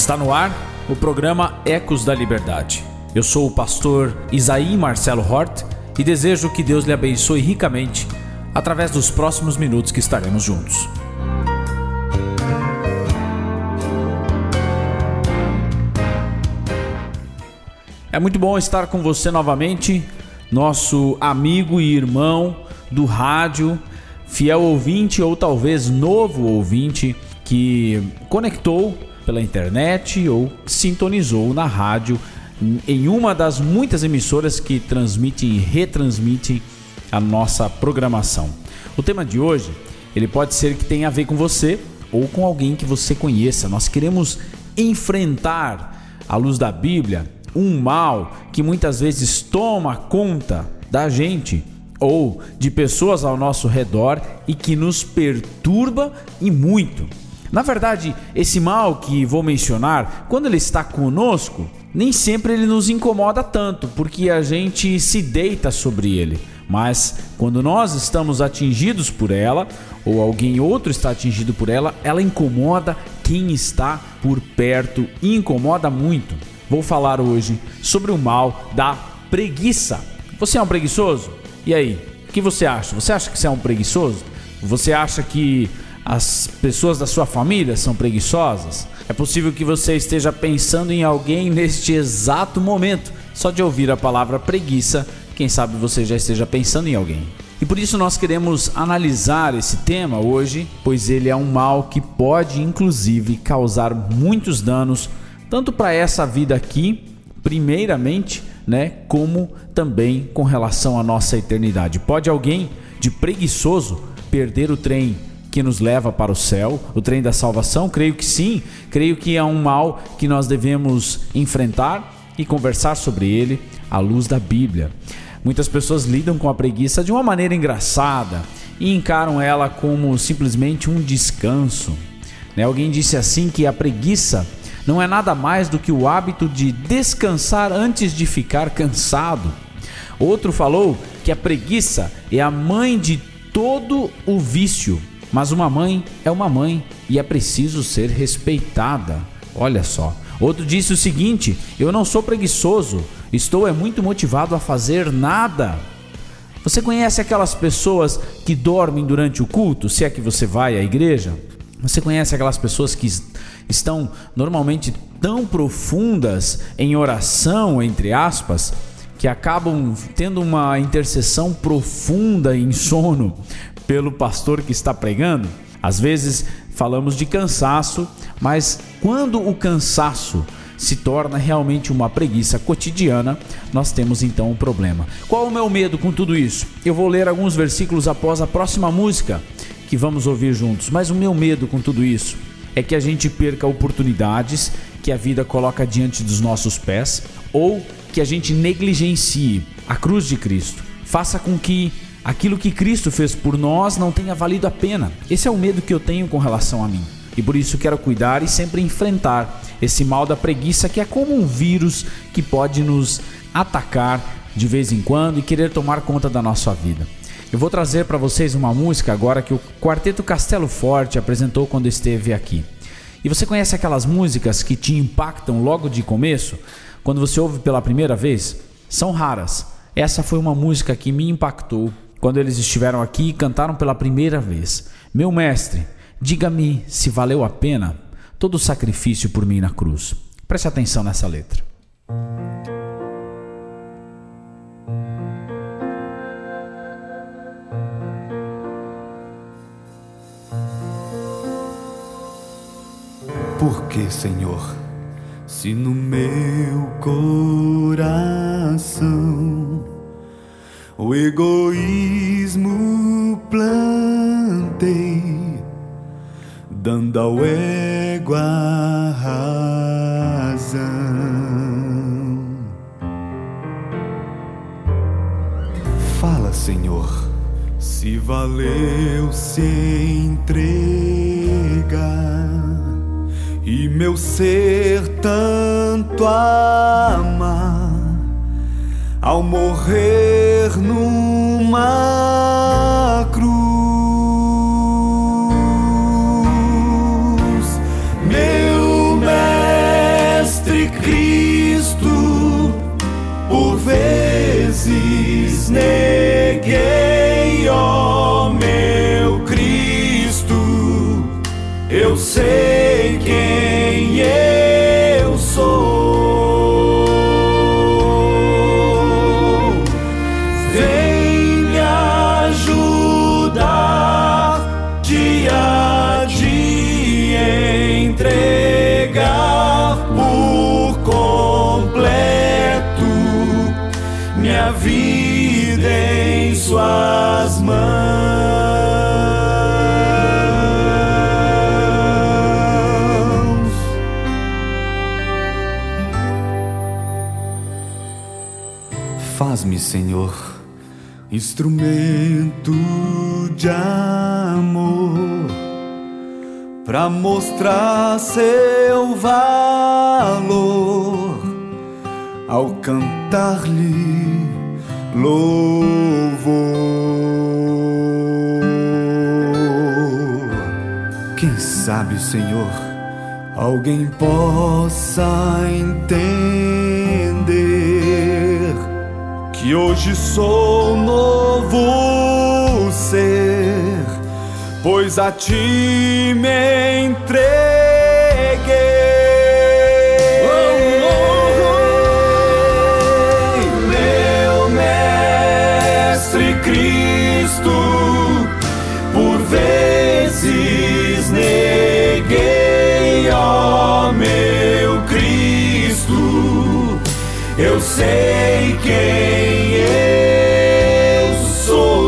Está no ar o programa Ecos da Liberdade. Eu sou o pastor Isaí Marcelo Hort e desejo que Deus lhe abençoe ricamente através dos próximos minutos que estaremos juntos. É muito bom estar com você novamente, nosso amigo e irmão do rádio, fiel ouvinte ou talvez novo ouvinte que conectou pela internet ou sintonizou na rádio em uma das muitas emissoras que transmitem e retransmitem a nossa programação. O tema de hoje, ele pode ser que tenha a ver com você ou com alguém que você conheça. Nós queremos enfrentar, à luz da Bíblia, um mal que muitas vezes toma conta da gente ou de pessoas ao nosso redor e que nos perturba e muito. Na verdade, esse mal que vou mencionar, quando ele está conosco, nem sempre ele nos incomoda tanto, porque a gente se deita sobre ele. Mas quando nós estamos atingidos por ela, ou alguém outro está atingido por ela, ela incomoda quem está por perto e incomoda muito. Vou falar hoje sobre o mal da preguiça. Você é um preguiçoso? E aí, o que você acha? Você acha que você é um preguiçoso? Você acha que as pessoas da sua família são preguiçosas? É possível que você esteja pensando em alguém neste exato momento. Só de ouvir a palavra preguiça, quem sabe você já esteja pensando em alguém. E por isso nós queremos analisar esse tema hoje, pois ele é um mal que pode inclusive causar muitos danos, tanto para essa vida aqui, primeiramente, como também com relação à nossa eternidade. Pode alguém de preguiçoso perder o trem que nos leva para o céu, o trem da salvação? Creio que sim, creio que é um mal que nós devemos enfrentar e conversar sobre ele à luz da Bíblia. Muitas pessoas lidam com a preguiça de uma maneira engraçada e encaram ela como simplesmente um descanso. Alguém disse assim que a preguiça não é nada mais do que o hábito de descansar antes de ficar cansado. Outro falou que a preguiça é a mãe de todo o vício. Mas uma mãe é uma mãe e é preciso ser respeitada. Olha só. Outro disse o seguinte: eu não sou preguiçoso, estou muito motivado a fazer nada. Você conhece aquelas pessoas que dormem durante o culto, se é que você vai à igreja? Você conhece aquelas pessoas que estão normalmente tão profundas em oração, entre aspas, que acabam tendo uma intercessão profunda em sono pelo pastor que está pregando? Às vezes falamos de cansaço, mas quando o cansaço se torna realmente uma preguiça cotidiana, nós temos então um problema. Qual o meu medo com tudo isso? Eu vou ler alguns versículos após a próxima música que vamos ouvir juntos, mas o meu medo com tudo isso é que a gente perca oportunidades que a vida coloca diante dos nossos pés, ou que a gente negligencie a cruz de Cristo, faça com que aquilo que Cristo fez por nós não tenha valido a pena. Esse é o medo que eu tenho com relação a mim. E por isso quero cuidar e sempre enfrentar esse mal da preguiça, que é como um vírus que pode nos atacar de vez em quando e querer tomar conta da nossa vida. Eu vou trazer para vocês uma música agora que o Quarteto Castelo Forte apresentou quando esteve aqui. E você conhece aquelas músicas que te impactam logo de começo? Quando você ouve pela primeira vez? São raras. Essa foi uma música que me impactou quando eles estiveram aqui e cantaram pela primeira vez. Meu mestre, diga-me se valeu a pena todo o sacrifício por mim na cruz. Preste atenção nessa letra. Por que, Senhor, se no meu coração o egoísmo plantei, dando ao ego a razão? Fala, Senhor, se valeu se entregar e meu ser tanto amar, ao morrer numa cruz. Meu mestre, vida em suas mãos. Faz-me, Senhor, instrumento de amor, pra mostrar seu valor ao cantar-lhe louvor. Quem sabe, Senhor, alguém possa entender que hoje sou novo ser, pois a ti me entreguei. Meu Mestre Cristo, por vezes neguei, ó meu Cristo, eu sei quem eu sou.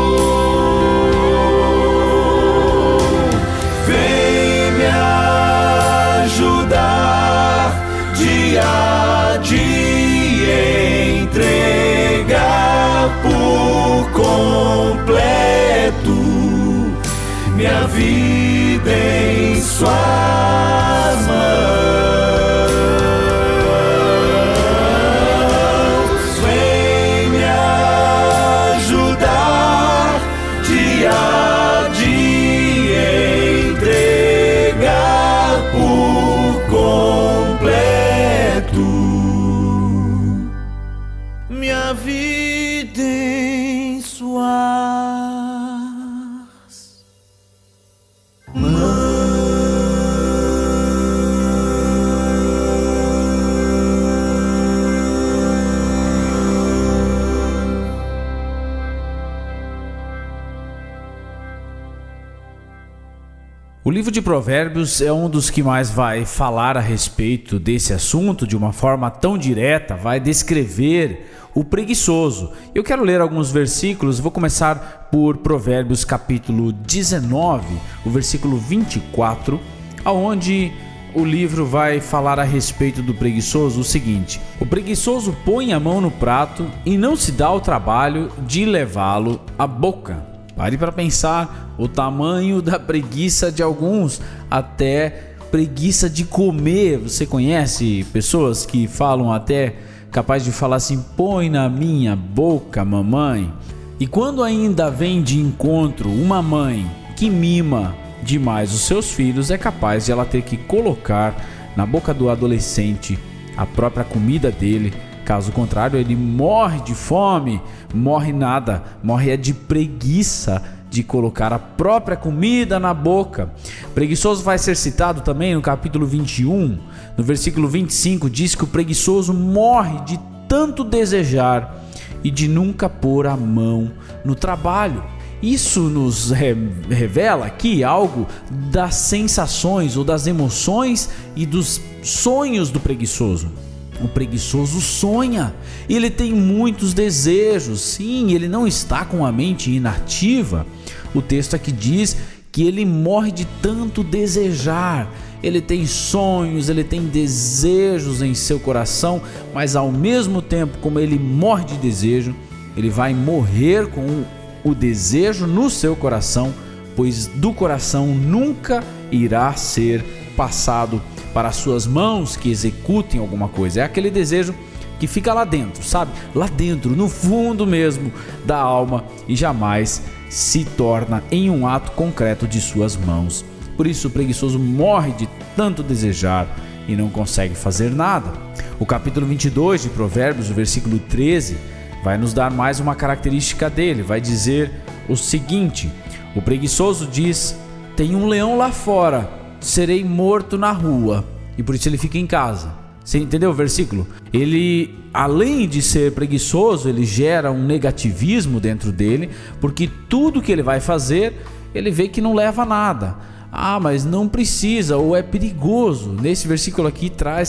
Vem me ajudar dia a dia, entregar por completo minha vida em suas mãos. Minha vida em suas mãos. O livro de Provérbios é um dos que mais vai falar a respeito desse assunto de uma forma tão direta, vai descrever o preguiçoso. Eu quero ler alguns versículos, vou começar por Provérbios capítulo 19, o versículo 24, aonde o livro vai falar a respeito do preguiçoso o seguinte: o preguiçoso põe a mão no prato e não se dá o trabalho de levá-lo à boca. Pare para pensar o tamanho da preguiça de alguns, até preguiça de comer. Você conhece pessoas que falam até capaz de falar assim: põe na minha boca, mamãe. E quando ainda vem de encontro uma mãe que mima demais os seus filhos, é capaz de ela ter que colocar na boca do adolescente a própria comida dele. Caso contrário, ele morre de fome, morre de preguiça de colocar a própria comida na boca. Preguiçoso vai ser citado também no capítulo 21, no versículo 25, diz que o preguiçoso morre de tanto desejar e de nunca pôr a mão no trabalho. Isso nos revela aqui algo das sensações ou das emoções e dos sonhos do preguiçoso. O preguiçoso sonha, ele tem muitos desejos, sim, ele não está com a mente inativa. O texto aqui diz que ele morre de tanto desejar. Ele tem sonhos, ele tem desejos em seu coração, mas ao mesmo tempo, como ele morre de desejo, ele vai morrer com o desejo no seu coração, pois do coração nunca irá ser passado para as suas mãos que executem alguma coisa. É aquele desejo que fica lá dentro, sabe? Lá dentro, no fundo mesmo da alma, e jamais se torna em um ato concreto de suas mãos. Por isso o preguiçoso morre de tanto desejar e não consegue fazer nada. O capítulo 22 de Provérbios, o versículo 13, vai nos dar mais uma característica dele. Vai dizer o seguinte: o preguiçoso diz: tem um leão lá fora, serei morto na rua. E por isso ele fica em casa. Você entendeu o versículo? Ele, além de ser preguiçoso, ele gera um negativismo dentro dele, porque tudo que ele vai fazer, ele vê que não leva a nada. Ah, mas não precisa, ou é perigoso. Nesse versículo aqui traz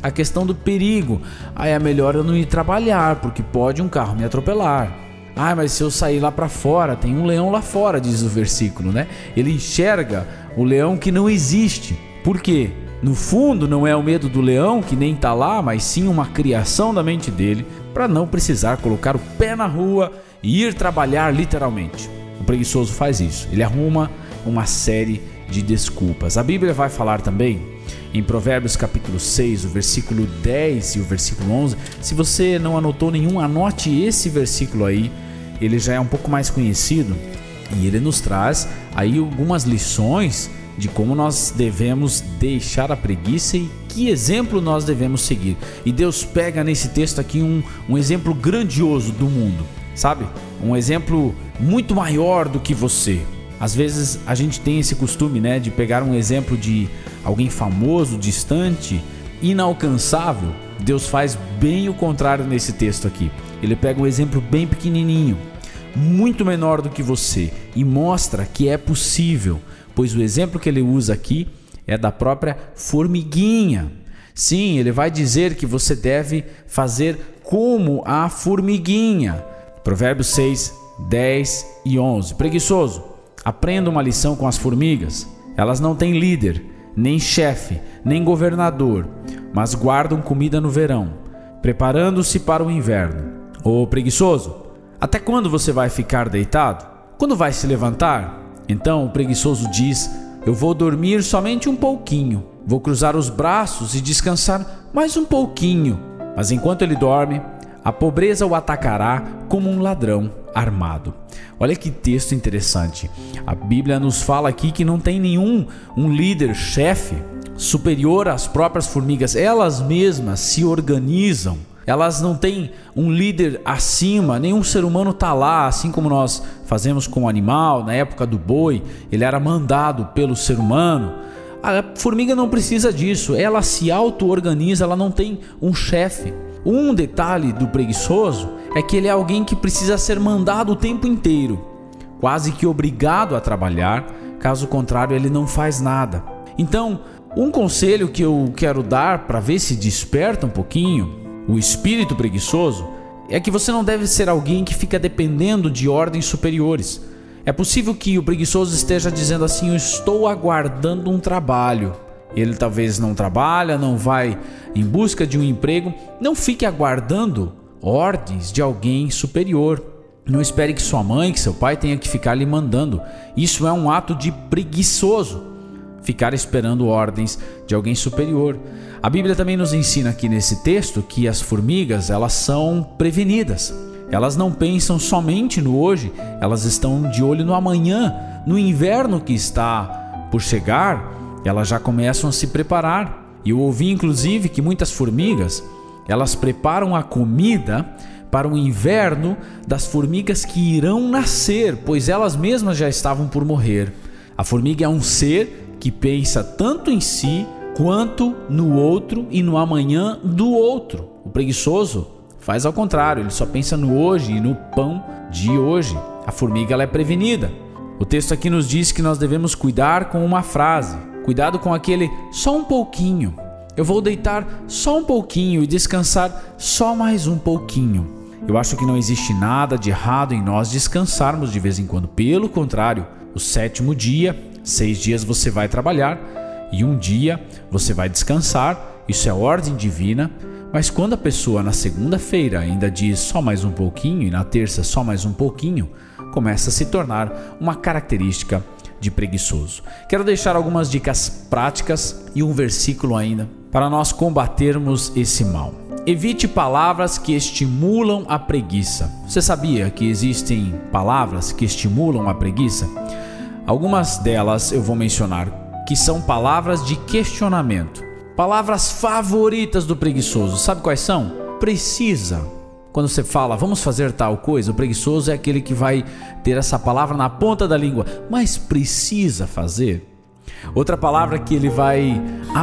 a questão do perigo. É melhor eu não ir trabalhar, porque pode um carro me atropelar. Mas se eu sair lá para fora, tem um leão lá fora, diz o versículo, né? Ele enxerga o leão que não existe. Por quê? No fundo, não é o medo do leão, que nem está lá, mas sim uma criação da mente dele, para não precisar colocar o pé na rua e ir trabalhar literalmente. O preguiçoso faz isso, ele arruma uma série de desculpas. A Bíblia vai falar também em Provérbios capítulo 6, o versículo 10 e o versículo 11. Se você não anotou nenhum, anote esse versículo aí, ele já é um pouco mais conhecido e ele nos traz aí algumas lições de como nós devemos deixar a preguiça e que exemplo nós devemos seguir. E Deus pega nesse texto aqui um exemplo grandioso do mundo, sabe? Um exemplo muito maior do que você. Às vezes a gente tem esse costume, né, de pegar um exemplo de alguém famoso, distante, inalcançável. Deus faz bem o contrário nesse texto aqui. Ele pega um exemplo bem pequenininho, muito menor do que você, e mostra que é possível, pois o exemplo que ele usa aqui é da própria formiguinha. Sim, ele vai dizer que você deve fazer como a formiguinha. Provérbios 6, 10 e 11. Preguiçoso, aprenda uma lição com as formigas. Elas não têm líder, nem chefe, nem governador, mas guardam comida no verão, preparando-se para o inverno. Ô preguiçoso, até quando você vai ficar deitado? Quando vai se levantar? Então o preguiçoso diz: eu vou dormir somente um pouquinho, vou cruzar os braços e descansar mais um pouquinho. Mas enquanto ele dorme, a pobreza o atacará como um ladrão armado. Olha que texto interessante. A Bíblia nos fala aqui que não tem nenhum líder, chefe, superior às próprias formigas. Elas mesmas se organizam. Elas não têm um líder acima, nenhum ser humano está lá, assim como nós fazemos com o animal. Na época do boi, ele era mandado pelo ser humano. A formiga não precisa disso, ela se auto-organiza, ela não tem um chefe. Um detalhe do preguiçoso é que ele é alguém que precisa ser mandado o tempo inteiro, quase que obrigado a trabalhar, caso contrário ele não faz nada. Então, um conselho que eu quero dar para ver se desperta um pouquinho o espírito preguiçoso é que você não deve ser alguém que fica dependendo de ordens superiores. É possível que o preguiçoso esteja dizendo assim: eu estou aguardando um trabalho. Ele talvez não trabalha, não vai em busca de um emprego. Não fique aguardando ordens de alguém superior. Não espere que sua mãe, que seu pai tenha que ficar lhe mandando. Isso é um ato de preguiçoso, ficar esperando ordens de alguém superior. A Bíblia também nos ensina aqui nesse texto que as formigas, elas são prevenidas. Elas não pensam somente no hoje, elas estão de olho no amanhã. No inverno que está por chegar, elas já começam a se preparar. E eu ouvi inclusive que muitas formigas, elas preparam a comida para o inverno das formigas que irão nascer, pois elas mesmas já estavam por morrer. A formiga é um ser que pensa tanto em si quanto no outro e no amanhã do outro. O preguiçoso faz ao contrário, ele só pensa no hoje e no pão de hoje. A formiga, ela é prevenida. O texto aqui nos diz que nós devemos cuidar com uma frase. Cuidado com aquele só um pouquinho. Eu vou deitar só um pouquinho e descansar só mais um pouquinho. Eu acho que não existe nada de errado em nós descansarmos de vez em quando. Pelo contrário, o 7º dia, 6 dias você vai trabalhar e um dia você vai descansar. Isso é ordem divina. Mas quando a pessoa na segunda-feira ainda diz só mais um pouquinho e na terça só mais um pouquinho, começa a se tornar uma característica de preguiçoso. Quero deixar algumas dicas práticas e um versículo ainda para nós combatermos esse mal. Evite palavras que estimulam a preguiça. Você sabia que existem palavras que estimulam a preguiça? Algumas delas eu vou mencionar, que são palavras de questionamento. Palavras favoritas do preguiçoso, sabe quais são? Precisa. Quando você fala, vamos fazer tal coisa, o preguiçoso é aquele que vai ter essa palavra na ponta da língua. Mas precisa fazer? Outra palavra que ele vai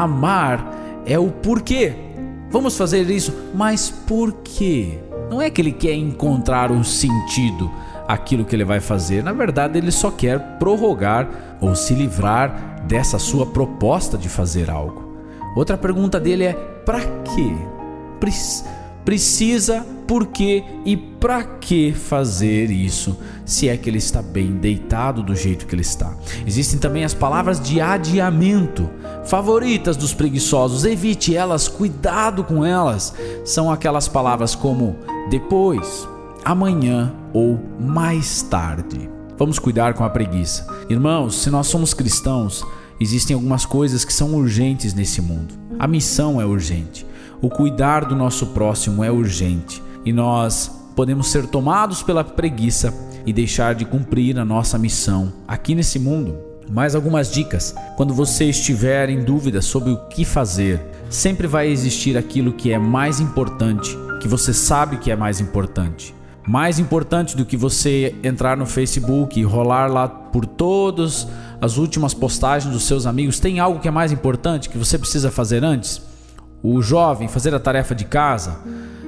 amar é o porquê. Vamos fazer isso, mas por quê? Não é que ele quer encontrar um sentido àquilo que ele vai fazer. Na verdade, ele só quer prorrogar ou se livrar dessa sua proposta de fazer algo. Outra pergunta dele é: para quê? Precisa, por quê e para que fazer isso, se é que ele está bem deitado do jeito que ele está? Existem também as palavras de adiamento, favoritas dos preguiçosos. Evite elas, cuidado com elas. São aquelas palavras como depois, amanhã ou mais tarde. Vamos cuidar com a preguiça. Irmãos, se nós somos cristãos, existem algumas coisas que são urgentes nesse mundo. A missão é urgente. O cuidar do nosso próximo é urgente. E nós podemos ser tomados pela preguiça e deixar de cumprir a nossa missão aqui nesse mundo. Mais algumas dicas. Quando você estiver em dúvida sobre o que fazer, sempre vai existir aquilo que é mais importante, que você sabe que é mais importante. Mais importante do que você entrar no Facebook e rolar lá por todas as últimas postagens dos seus amigos. Tem algo que é mais importante que você precisa fazer antes? O jovem fazer a tarefa de casa,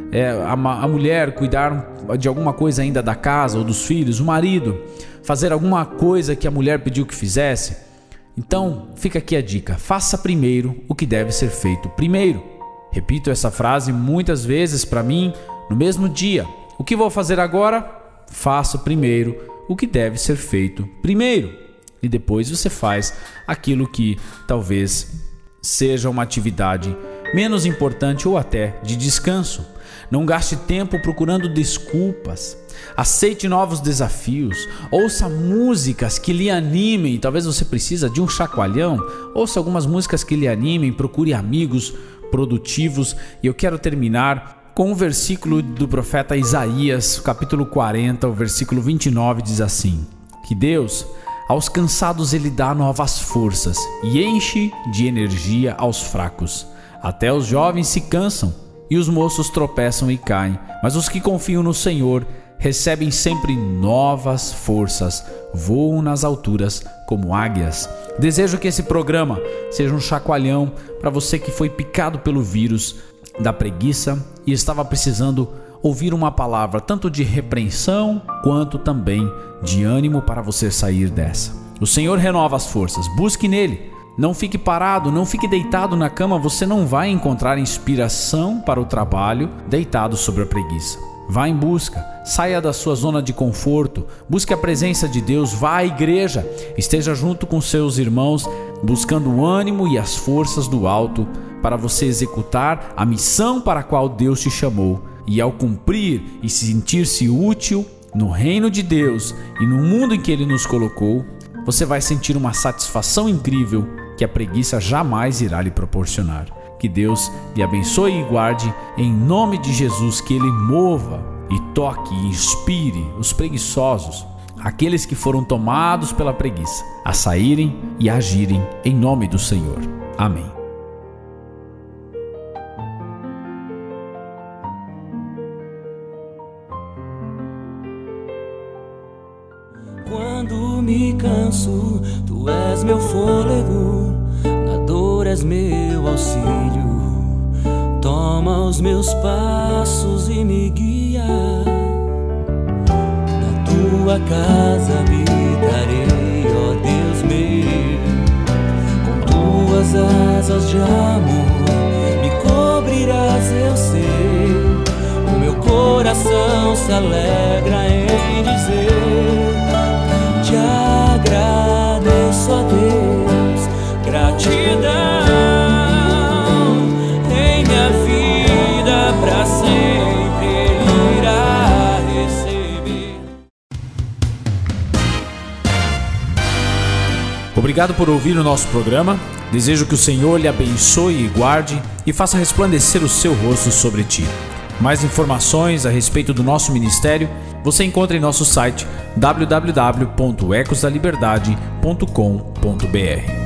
a mulher cuidar de alguma coisa ainda da casa ou dos filhos, o marido fazer alguma coisa que a mulher pediu que fizesse. Então fica aqui a dica: faça primeiro o que deve ser feito primeiro. Repito essa frase muitas vezes para mim no mesmo dia. O que vou fazer agora? Faça primeiro o que deve ser feito primeiro. E depois você faz aquilo que talvez seja uma atividade menos importante ou até de descanso. Não gaste tempo procurando desculpas. Aceite novos desafios. Ouça músicas que lhe animem. Talvez você precise de um chacoalhão. Ouça algumas músicas que lhe animem. Procure amigos produtivos. E eu quero terminar com um versículo do profeta Isaías, capítulo 40, o versículo 29, diz assim: que Deus, aos cansados ele dá novas forças e enche de energia aos fracos. Até os jovens se cansam e os moços tropeçam e caem, mas os que confiam no Senhor recebem sempre novas forças, voam nas alturas como águias. Desejo que esse programa seja um chacoalhão para você que foi picado pelo vírus da preguiça e estava precisando ouvir uma palavra tanto de repreensão quanto também de ânimo para você sair dessa. O Senhor renova as forças, busque nele. Não fique parado, não fique deitado na cama. Você não vai encontrar inspiração para o trabalho deitado sobre a preguiça. Vá em busca, saia da sua zona de conforto, busque a presença de Deus, vá à igreja, esteja junto com seus irmãos, buscando o ânimo e as forças do alto para você executar a missão para a qual Deus te chamou. E ao cumprir e sentir-se útil no reino de Deus e no mundo em que Ele nos colocou, você vai sentir uma satisfação incrível que a preguiça jamais irá lhe proporcionar. Que Deus lhe abençoe e guarde em nome de Jesus, que Ele mova e toque e inspire os preguiçosos, aqueles que foram tomados pela preguiça, a saírem e agirem em nome do Senhor. Amém. Quando me canso, tu és meu fôlego, na dor és meu auxílio. Toma os meus passos e me guia. Na tua casa habitarei, ó Deus meu. Com tuas asas de amor me cobrirás, eu sei. O meu coração se alegra em dizer: te agradeço, ó Deus, gratidão em minha vida, pra sempre Ele irá receber. Obrigado por ouvir o nosso programa. Desejo que o Senhor lhe abençoe e guarde e faça resplandecer o seu rosto sobre ti. Mais informações a respeito do nosso ministério você encontra em nosso site www.ecosdaliberdade.com.br.